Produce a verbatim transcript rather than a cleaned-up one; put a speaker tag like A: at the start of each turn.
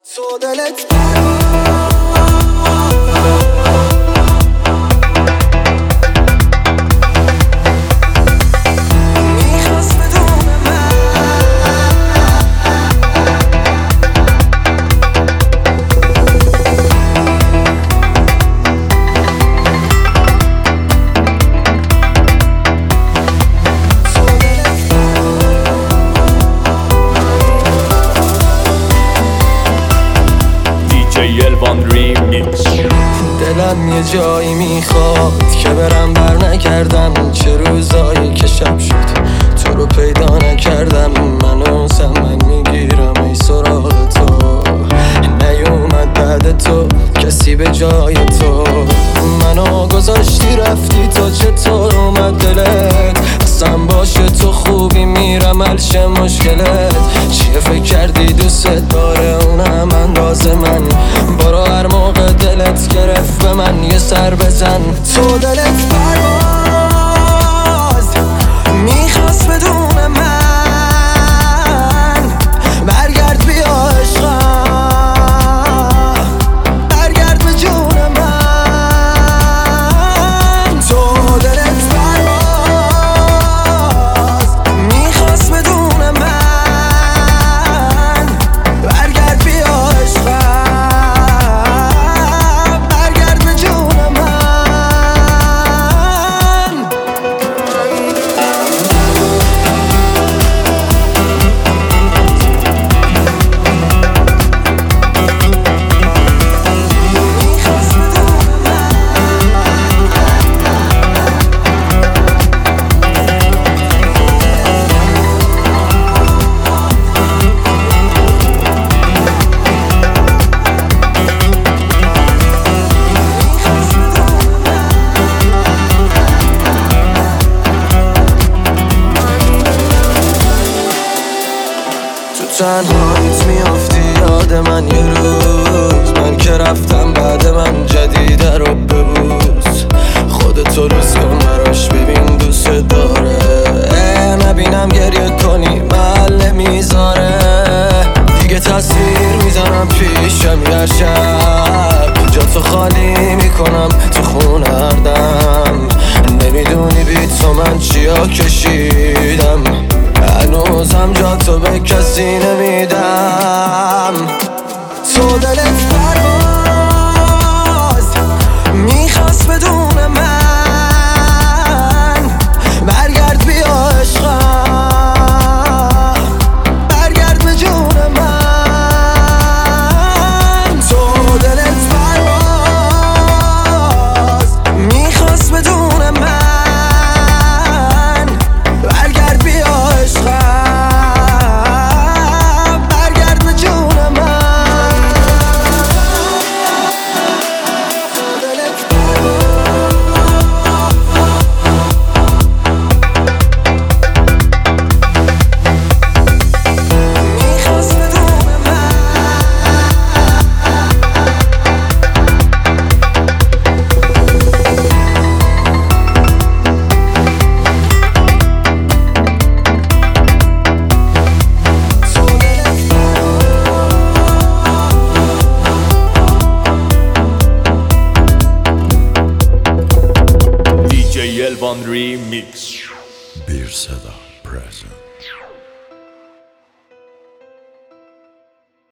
A: تو دلت دلم یه جایی میخواد که برم بر نکردم، چه روزایی که شب شد تو رو پیدا نکردم. منو من میگیرم ای سراغ تو، نیومد بعد تو کسی به جای تو. منو گذاشتی رفتی تو، چطور اومد دلت اصلا باشه تو خوبی میرم الشه مشکلت چیه؟ فکر کردی دوست داره اونم انداز من؟ برو هر موقع دلت گرفت به من یه سر بزن. تو دلت پرواز میخواست بدون من، برگرد بیا عشقم، برگرد به جون من. تو دلت پرواز میخواست بدون من، برگرد بیا عشقم، برگرد به جون من. تنهاییت میافتی یاد من یه روز، من که رفتم بعد من جدیده رو ببوس. خودتو روز کن براش ببین دوست داره، نبینم گریه کنی محل نمیذاره. دیگه تصویر میزنم پیشم هر شب، جا تو خالی میکنم تو خونه هر دم. نمیدونی بی تو من چیا کشیدم، هنوزم جا تو به کسی نمیدم. تو دلت پرواز میخواست بدون من، برگرد بیا عشقم، برگرد به جون من. تو دلت پرواز میخواست بدون من، برگرد بیا عشقم، برگرد به جون من.
B: Elvan Remix.
C: Bir Seda present.